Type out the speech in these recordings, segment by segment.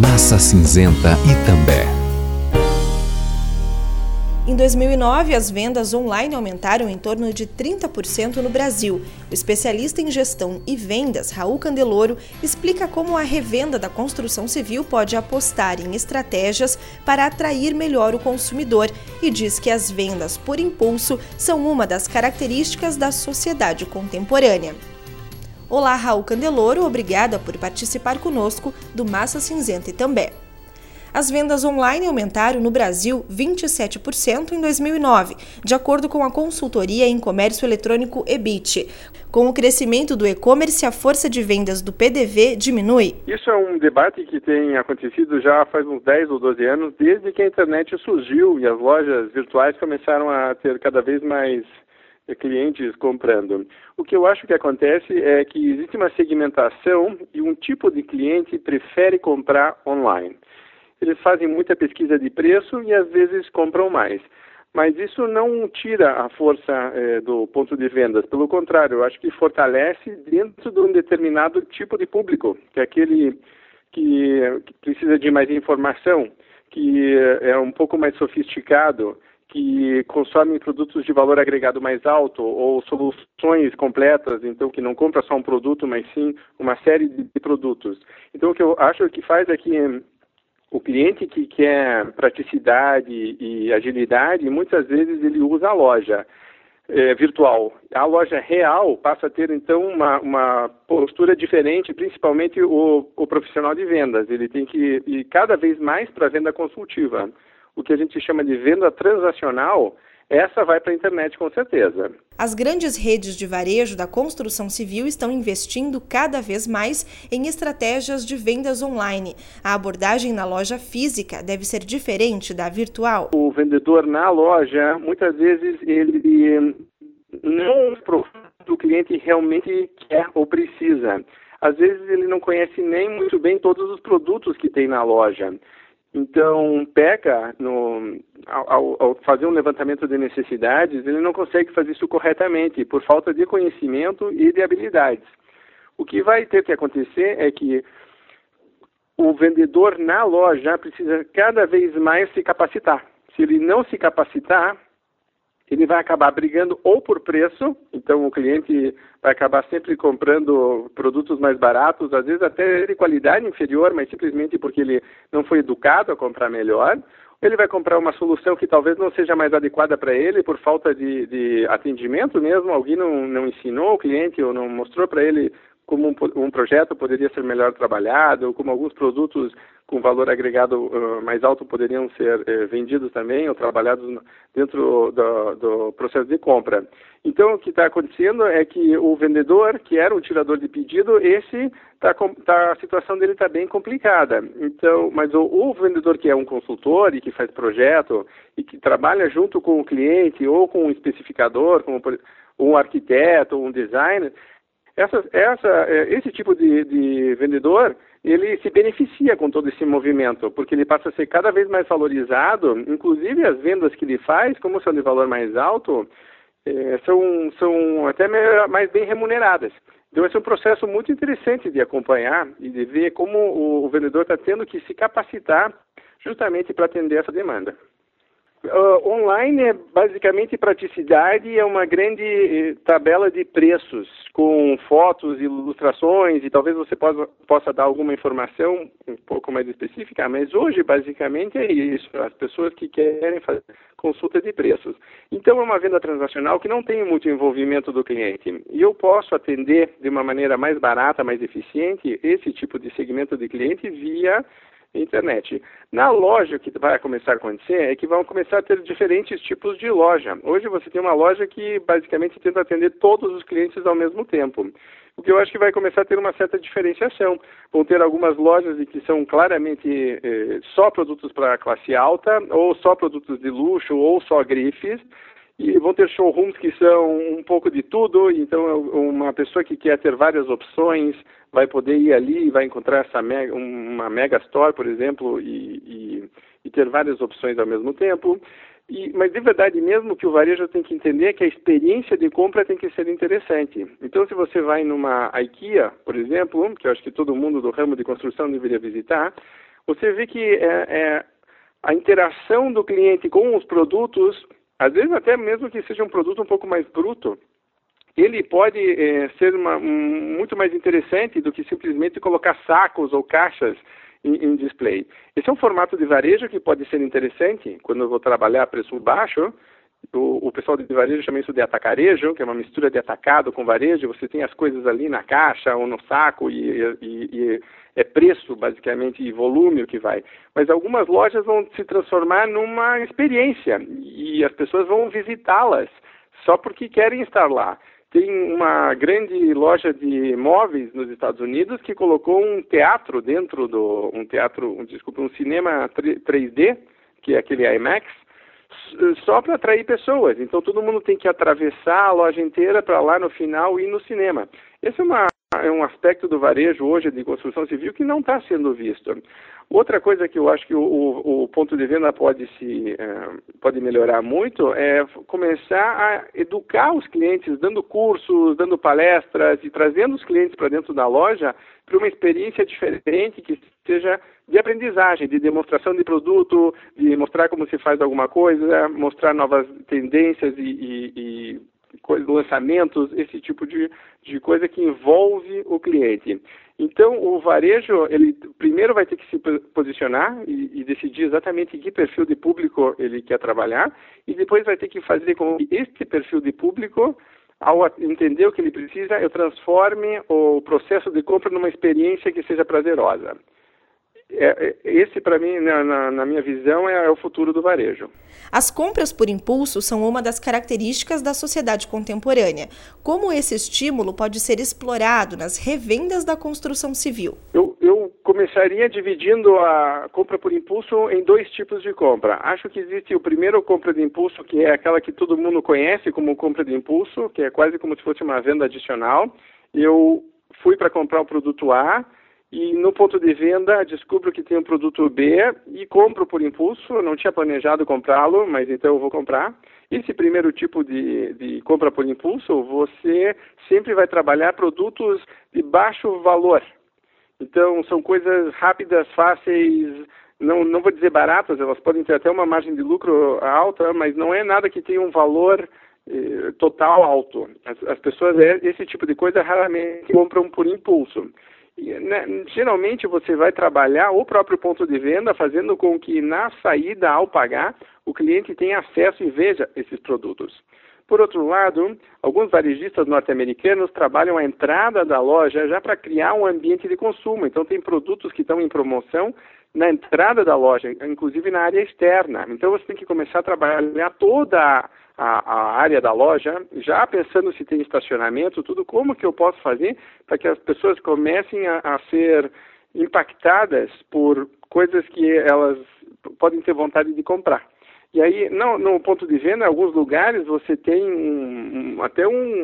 Massa Cinzenta Itambé. Em 2009, as vendas online aumentaram em torno de 30% no Brasil. O especialista em gestão e vendas, Raul Candeloro, explica como a revenda da construção civil pode apostar em estratégias para atrair melhor o consumidor e diz que as vendas por impulso são uma das características da sociedade contemporânea. Olá, Raul Candeloro, obrigada por participar conosco do Massa Cinzenta Itambé. As vendas online aumentaram no Brasil 27% em 2009, de acordo com a consultoria em comércio eletrônico Ebit. Com o crescimento do e-commerce, a força de vendas do PDV diminui? Isso é um debate que tem acontecido já faz uns 10 ou 12 anos, desde que a internet surgiu e as lojas virtuais começaram a ter cada vez mais clientes comprando. O que eu acho que acontece é que existe uma segmentação e um tipo de cliente prefere comprar online. Eles fazem muita pesquisa de preço e às vezes compram mais. Mas isso não tira a força do ponto de vendas. Pelo contrário, eu acho que fortalece dentro de um determinado tipo de público, que é aquele que precisa de mais informação, que é um pouco mais sofisticado, que consomem produtos de valor agregado mais alto ou soluções completas, então que não compra só um produto, mas sim uma série de produtos. Então o que eu acho que faz é que o cliente que quer praticidade e agilidade, muitas vezes ele usa a loja virtual. A loja real passa a ter, então, uma postura diferente, principalmente o profissional de vendas. Ele tem que ir cada vez mais para a venda consultiva. O que a gente chama de venda transacional, essa vai para a internet com certeza. As grandes redes de varejo da construção civil estão investindo cada vez mais em estratégias de vendas online. A abordagem na loja física deve ser diferente da virtual. O vendedor na loja, muitas vezes, ele não aprofunda o que o cliente realmente quer ou precisa. Às vezes ele não conhece nem muito bem todos os produtos que tem na loja. Então, peca ao fazer um levantamento de necessidades, ele não consegue fazer isso corretamente, por falta de conhecimento e de habilidades. O que vai ter que acontecer é que o vendedor na loja precisa cada vez mais se capacitar. Se ele não se capacitar, ele vai acabar brigando ou por preço, então o cliente vai acabar sempre comprando produtos mais baratos, às vezes até de qualidade inferior, mas simplesmente porque ele não foi educado a comprar melhor, ou ele vai comprar uma solução que talvez não seja mais adequada para ele por falta de atendimento mesmo, alguém não ensinou o cliente ou não mostrou para ele como um projeto poderia ser melhor trabalhado, ou como alguns produtos com valor agregado mais alto poderiam ser vendidos também ou trabalhados dentro do processo de compra. Então, o que está acontecendo é que o vendedor, que era um tirador de pedido, a situação dele está bem complicada. Então, mas o vendedor que é um consultor e que faz projeto e que trabalha junto com o cliente ou com um especificador, como um arquiteto ou um designer, esse tipo de vendedor, ele se beneficia com todo esse movimento, porque ele passa a ser cada vez mais valorizado, inclusive as vendas que ele faz, como são de valor mais alto, são até mais bem remuneradas. Então esse é um processo muito interessante de acompanhar e de ver como o vendedor está tendo que se capacitar justamente para atender essa demanda. Online é basicamente praticidade, é uma grande tabela de preços com fotos, ilustrações e talvez você possa dar alguma informação um pouco mais específica, mas hoje basicamente é isso, as pessoas que querem fazer consulta de preços. Então é uma venda transacional que não tem muito envolvimento do cliente e eu posso atender de uma maneira mais barata, mais eficiente esse tipo de segmento de cliente via internet. Na loja, o que vai começar a acontecer é que vão começar a ter diferentes tipos de loja. Hoje você tem uma loja que basicamente tenta atender todos os clientes ao mesmo tempo. O que eu acho que vai começar a ter uma certa diferenciação. Vão ter algumas lojas que são claramente só produtos para classe alta, ou só produtos de luxo, ou só grifes, e vão ter showrooms que são um pouco de tudo, então uma pessoa que quer ter várias opções vai poder ir ali e vai encontrar uma mega store, por exemplo, e ter várias opções ao mesmo tempo. Mas de verdade mesmo que o varejo tem que entender que a experiência de compra tem que ser interessante. Então se você vai numa IKEA, por exemplo, que eu acho que todo mundo do ramo de construção deveria visitar, você vê que a interação do cliente com os produtos, às vezes até mesmo que seja um produto um pouco mais bruto, ele pode ser muito mais interessante do que simplesmente colocar sacos ou caixas em display. Esse é um formato de varejo que pode ser interessante quando eu vou trabalhar a preço baixo. O pessoal de varejo chama isso de atacarejo, que é uma mistura de atacado com varejo. Você tem as coisas ali na caixa ou no saco e é preço, basicamente, e volume o que vai. Mas algumas lojas vão se transformar numa experiência e as pessoas vão visitá-las só porque querem estar lá. Tem uma grande loja de móveis nos Estados Unidos que colocou um teatro dentro um cinema 3D, que é aquele IMAX, só para atrair pessoas. Então todo mundo tem que atravessar a loja inteira para lá no final ir no cinema. Esse é um aspecto do varejo hoje de construção civil que não está sendo visto. Outra coisa que eu acho que o ponto de venda pode melhorar muito é começar a educar os clientes, dando cursos, dando palestras e trazendo os clientes para dentro da loja para uma experiência diferente que seja de aprendizagem, de demonstração de produto, de mostrar como se faz alguma coisa, mostrar novas tendências e lançamentos, esse tipo de coisa que envolve o cliente. Então, o varejo, ele primeiro vai ter que se posicionar e decidir exatamente em que perfil de público ele quer trabalhar, e depois vai ter que fazer com que este perfil de público, ao entender o que ele precisa, eu transforme o processo de compra numa experiência que seja prazerosa. Esse, para mim, na minha visão, é o futuro do varejo. As compras por impulso são uma das características da sociedade contemporânea. Como esse estímulo pode ser explorado nas revendas da construção civil? Eu começaria dividindo a compra por impulso em dois tipos de compra. Acho que existe o primeiro compra de impulso, que é aquela que todo mundo conhece como compra de impulso, que é quase como se fosse uma venda adicional. Eu fui para comprar o produto A, e no ponto de venda descubro que tem um produto B e compro por impulso. Eu não tinha planejado comprá-lo, mas então eu vou comprar. Esse primeiro tipo de compra por impulso, você sempre vai trabalhar produtos de baixo valor. Então são coisas rápidas, fáceis, não vou dizer baratas, elas podem ter até uma margem de lucro alta, mas não é nada que tenha um valor total alto. As pessoas, esse tipo de coisa raramente compram por impulso. Geralmente você vai trabalhar o próprio ponto de venda, fazendo com que na saída, ao pagar, o cliente tenha acesso e veja esses produtos. Por outro lado, alguns varejistas norte-americanos trabalham a entrada da loja já para criar um ambiente de consumo. Então tem produtos que estão em promoção na entrada da loja, inclusive na área externa. Então você tem que começar a trabalhar toda a área da loja, já pensando se tem estacionamento, tudo, como que eu posso fazer para que as pessoas comecem a ser impactadas por coisas que elas podem ter vontade de comprar. E aí, no ponto de venda, em alguns lugares você tem até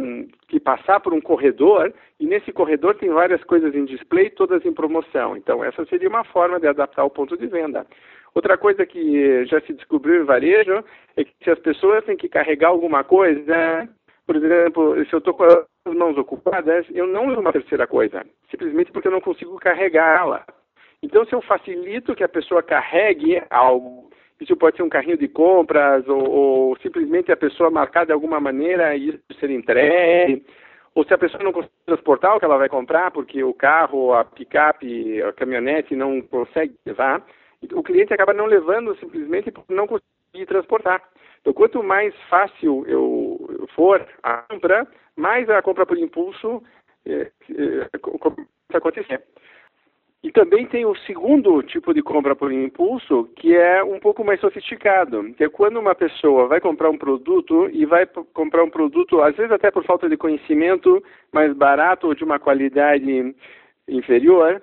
que passar por um corredor, e nesse corredor tem várias coisas em display, todas em promoção. Então, essa seria uma forma de adaptar o ponto de venda. Outra coisa que já se descobriu em varejo é que se as pessoas têm que carregar alguma coisa, por exemplo, se eu estou com as mãos ocupadas, eu não uso uma terceira coisa, simplesmente porque eu não consigo carregá-la. Então, se eu facilito que a pessoa carregue algo, isso pode ser um carrinho de compras ou simplesmente a pessoa marcar de alguma maneira e isso ser entregue, ou se a pessoa não consegue transportar o que ela vai comprar porque o carro, a picape, a caminhonete não consegue levar, o cliente acaba não levando simplesmente por não conseguir transportar. Então, quanto mais fácil eu for a compra, mais a compra por impulso começa a acontecer. E também tem o segundo tipo de compra por impulso, que é um pouco mais sofisticado, que é quando uma pessoa vai comprar um produto e vai comprar um produto, às vezes até por falta de conhecimento, mais barato ou de uma qualidade inferior.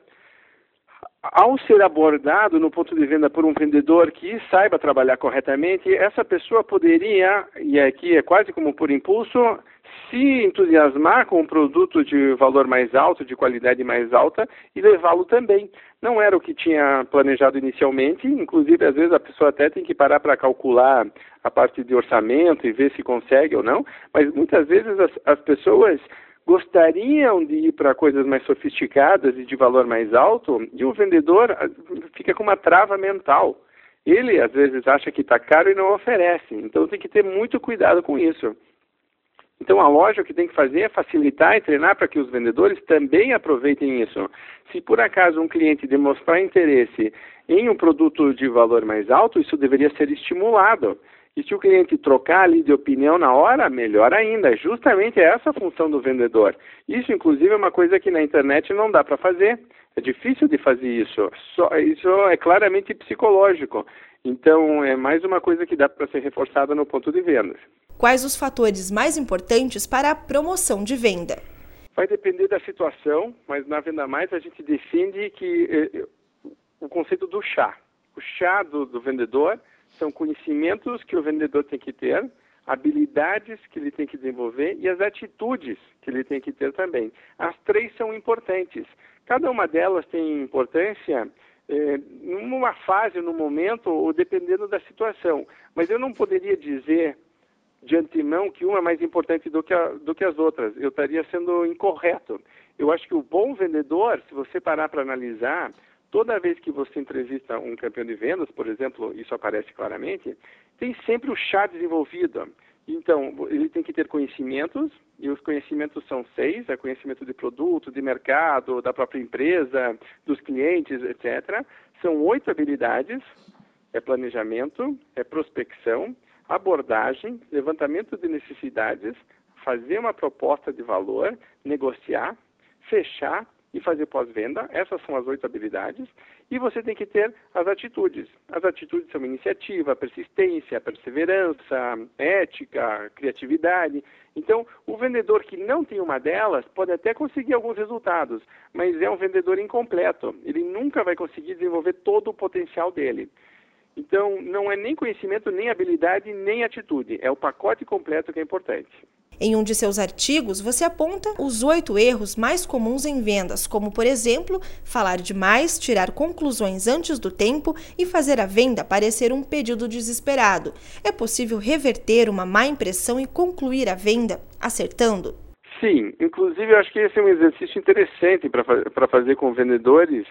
Ao ser abordado no ponto de venda por um vendedor que saiba trabalhar corretamente, essa pessoa poderia, e aqui é quase como por impulso, se entusiasmar com um produto de valor mais alto, de qualidade mais alta, e levá-lo também. Não era o que tinha planejado inicialmente, inclusive às vezes a pessoa até tem que parar para calcular a parte de orçamento e ver se consegue ou não, mas muitas vezes as pessoas gostariam de ir para coisas mais sofisticadas e de valor mais alto, e o vendedor fica com uma trava mental. Ele, às vezes, acha que está caro e não oferece. Então, tem que ter muito cuidado com isso. Então, a loja o que tem que fazer é facilitar e treinar para que os vendedores também aproveitem isso. Se, por acaso, um cliente demonstrar interesse em um produto de valor mais alto, isso deveria ser estimulado. E se o cliente trocar ali de opinião na hora, melhor ainda. Justamente essa a função do vendedor. Isso, inclusive, é uma coisa que na internet não dá para fazer. É difícil de fazer isso. Isso é claramente psicológico. Então, é mais uma coisa que dá para ser reforçada no ponto de vendas. Quais os fatores mais importantes para a promoção de venda? Vai depender da situação, mas na Venda Mais a gente defende que o conceito do chá. O chá do vendedor são conhecimentos que o vendedor tem que ter, habilidades que ele tem que desenvolver e as atitudes que ele tem que ter também. As três são importantes. Cada uma delas tem importância numa fase, num momento, ou dependendo da situação. Mas eu não poderia dizer de antemão que uma é mais importante do que as outras. Eu estaria sendo incorreto. Eu acho que o bom vendedor, se você parar para analisar, toda vez que você entrevista um campeão de vendas, por exemplo, isso aparece claramente, tem sempre o chá desenvolvido. Então, ele tem que ter conhecimentos, e os conhecimentos são 6, é conhecimento de produto, de mercado, da própria empresa, dos clientes, etc. São 8 habilidades, é planejamento, é prospecção, abordagem, levantamento de necessidades, fazer uma proposta de valor, negociar, fechar e fazer pós-venda. Essas são as 8 habilidades. E você tem que ter as atitudes. As atitudes são iniciativa, persistência, perseverança, ética, criatividade. Então, o vendedor que não tem uma delas pode até conseguir alguns resultados, mas é um vendedor incompleto. Ele nunca vai conseguir desenvolver todo o potencial dele. Então, não é nem conhecimento, nem habilidade, nem atitude. É o pacote completo que é importante. Em um de seus artigos, você aponta os 8 erros mais comuns em vendas, como, por exemplo, falar demais, tirar conclusões antes do tempo e fazer a venda parecer um pedido desesperado. É possível reverter uma má impressão e concluir a venda acertando? Sim, inclusive eu acho que esse é um exercício interessante para fazer com vendedores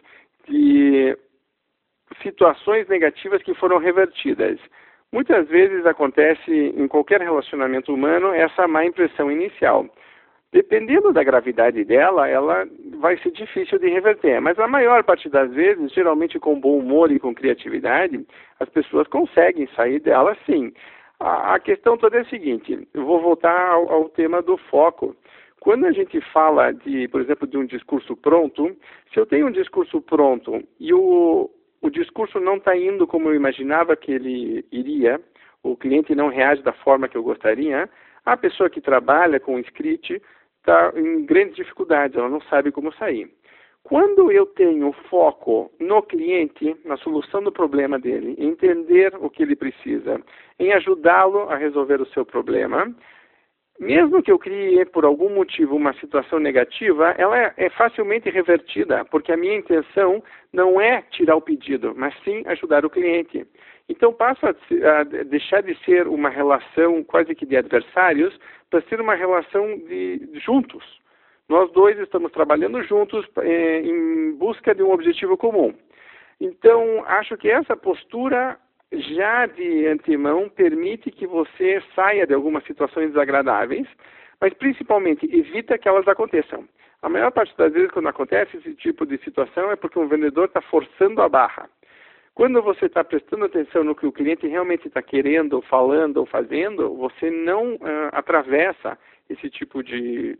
de situações negativas que foram revertidas. Muitas vezes acontece em qualquer relacionamento humano essa má impressão inicial. Dependendo da gravidade dela, ela vai ser difícil de reverter. Mas a maior parte das vezes, geralmente com bom humor e com criatividade, as pessoas conseguem sair dela sim. A questão toda é a seguinte, eu vou voltar ao tema do foco. Quando a gente fala, por exemplo, de um discurso pronto, se eu tenho um discurso pronto e o discurso não está indo como eu imaginava que ele iria, o cliente não reage da forma que eu gostaria, a pessoa que trabalha com o script está em grandes dificuldades, ela não sabe como sair. Quando eu tenho foco no cliente, na solução do problema dele, em entender o que ele precisa, em ajudá-lo a resolver o seu problema, mesmo que eu crie, por algum motivo, uma situação negativa, ela é facilmente revertida, porque a minha intenção não é tirar o pedido, mas sim ajudar o cliente. Então, passa a deixar de ser uma relação quase que de adversários para ser uma relação de juntos. Nós dois estamos trabalhando juntos em busca de um objetivo comum. Então, acho que essa postura já de antemão permite que você saia de algumas situações desagradáveis, mas principalmente evita que elas aconteçam. A maior parte das vezes quando acontece esse tipo de situação é porque um vendedor está forçando a barra. Quando você está prestando atenção no que o cliente realmente está querendo, falando ou fazendo, você não atravessa esse tipo de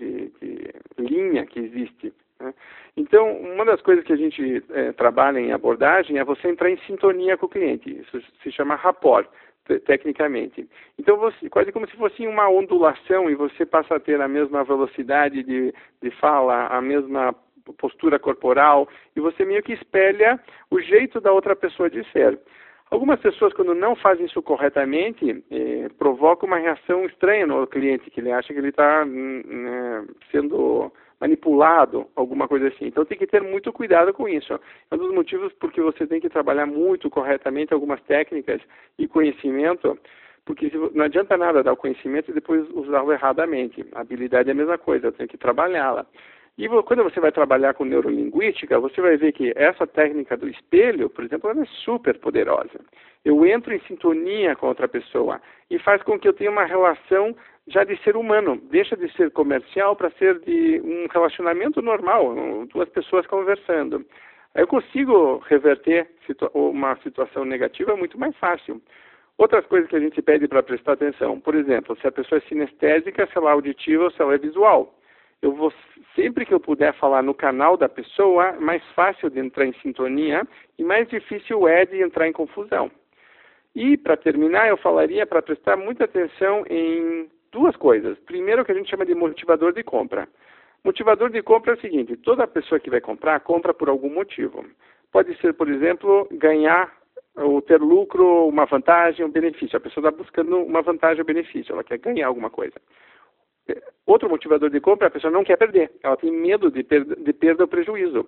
linha que existe. Então, uma das coisas que a gente trabalha em abordagem é você entrar em sintonia com o cliente. Isso se chama rapport, tecnicamente. Então, quase como se fosse uma ondulação e você passa a ter a mesma velocidade de fala, a mesma postura corporal, e você meio que espelha o jeito da outra pessoa de ser. Algumas pessoas, quando não fazem isso corretamente, provocam uma reação estranha no cliente, que ele acha que ele está sendo manipulado, alguma coisa assim. Então tem que ter muito cuidado com isso. É um dos motivos porque você tem que trabalhar muito corretamente algumas técnicas e conhecimento Porque não adianta nada dar o conhecimento e depois usá-lo erradamente. A habilidade é a mesma coisa, eu tenho que trabalhá-la. E quando você vai trabalhar com neurolinguística, você vai ver que essa técnica do espelho, por exemplo, ela é super poderosa. Eu entro em sintonia com outra pessoa e faz com que eu tenha uma relação já de ser humano. Deixa de ser comercial para ser de um relacionamento normal, duas pessoas conversando. Aí eu consigo reverter uma situação negativa muito mais fácil. Outras coisas que a gente pede para prestar atenção, por exemplo, se a pessoa é sinestésica, se ela é auditiva ou se ela é visual. Eu vou, sempre que eu puder falar no canal da pessoa, mais fácil de entrar em sintonia e mais difícil é de entrar em confusão. E, para terminar, eu falaria para prestar muita atenção em duas coisas. Primeiro, o que a gente chama de motivador de compra. Motivador de compra é o seguinte: toda pessoa que vai comprar, compra por algum motivo. Pode ser, por exemplo, ganhar ou ter lucro, uma vantagem, um benefício. A pessoa está buscando uma vantagem ou benefício, ela quer ganhar alguma coisa. Outro motivador de compra, a pessoa não quer perder, ela tem medo de perda ou prejuízo.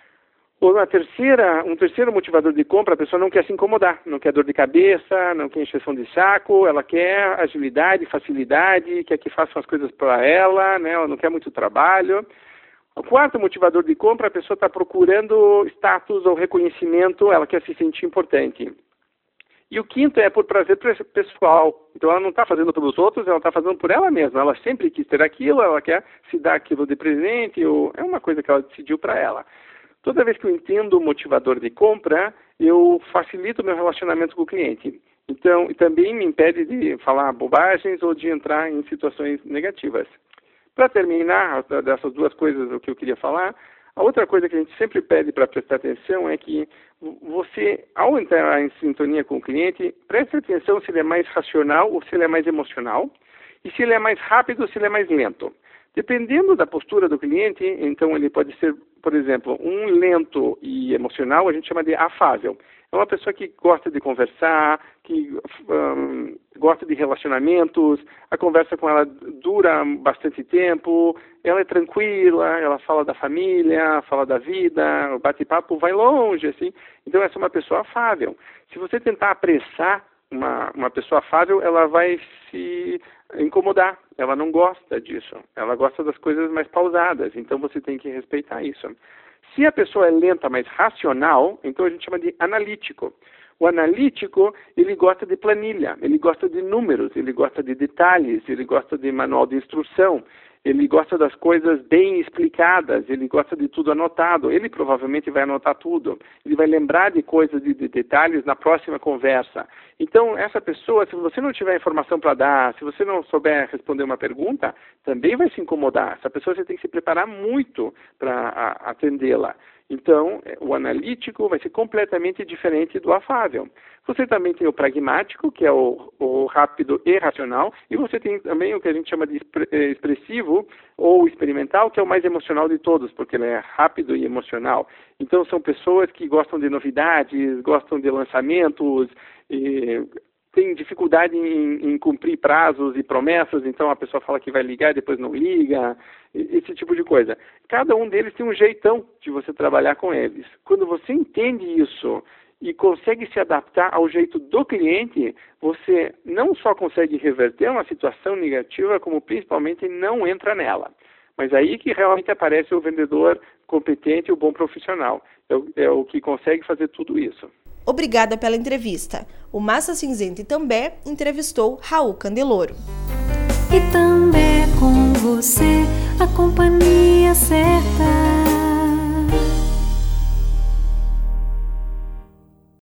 Ou um terceiro motivador de compra, a pessoa não quer se incomodar, não quer dor de cabeça, não quer encheção de saco, ela quer agilidade, facilidade, quer que façam as coisas para ela, né? Ela não quer muito trabalho. O quarto motivador de compra, a pessoa está procurando status ou reconhecimento, ela quer se sentir importante. E o quinto é por prazer pessoal. Então ela não está fazendo pelos outros, ela está fazendo por ela mesma. Ela sempre quis ter aquilo, ela quer se dar aquilo de presente, ou é uma coisa que ela decidiu para ela. Toda vez que eu entendo o motivador de compra, eu facilito o meu relacionamento com o cliente. Então, e também me impede de falar bobagens ou de entrar em situações negativas. Para terminar, dessas duas coisas o que eu queria falar, a outra coisa que a gente sempre pede para prestar atenção é que você, ao entrar em sintonia com o cliente, preste atenção se ele é mais racional ou se ele é mais emocional, e se ele é mais rápido ou se ele é mais lento. Dependendo da postura do cliente, então ele pode ser, por exemplo, um lento e emocional, a gente chama de afável. É uma pessoa que gosta de conversar, que gosta de relacionamentos, a conversa com ela dura bastante tempo, ela é tranquila, ela fala da família, fala da vida, o bate-papo vai longe, assim. Então essa é uma pessoa afável. Se você tentar apressar uma pessoa afável, ela vai se incomodar, ela não gosta disso, ela gosta das coisas mais pausadas, então você tem que respeitar isso. Se a pessoa é lenta, mas racional, então a gente chama de analítico. O analítico, ele gosta de planilha, ele gosta de números, ele gosta de detalhes, ele gosta de manual de instrução, ele gosta das coisas bem explicadas, ele gosta de tudo anotado, ele provavelmente vai anotar tudo, ele vai lembrar de coisas, de detalhes na próxima conversa. Então, essa pessoa, se você não tiver informação para dar, se você não souber responder uma pergunta, também vai se incomodar. Essa pessoa você tem que se preparar muito para atendê-la. Então, o analítico vai ser completamente diferente do afável. Você também tem o pragmático, que é o rápido e racional, e você tem também o que a gente chama de expressivo ou experimental, que é o mais emocional de todos, porque ele é rápido e emocional. Então, são pessoas que gostam de novidades, gostam de lançamentos, e tem dificuldade em cumprir prazos e promessas, então a pessoa fala que vai ligar e depois não liga, esse tipo de coisa. Cada um deles tem um jeitão de você trabalhar com eles. Quando você entende isso e consegue se adaptar ao jeito do cliente, você não só consegue reverter uma situação negativa, como principalmente não entra nela. Mas aí que realmente aparece o vendedor competente e o bom profissional. É o que consegue fazer tudo isso. Obrigada pela entrevista. O Massa Cinzenta Itambé entrevistou Raul Candeloro. Itambé com você, a companhia certa.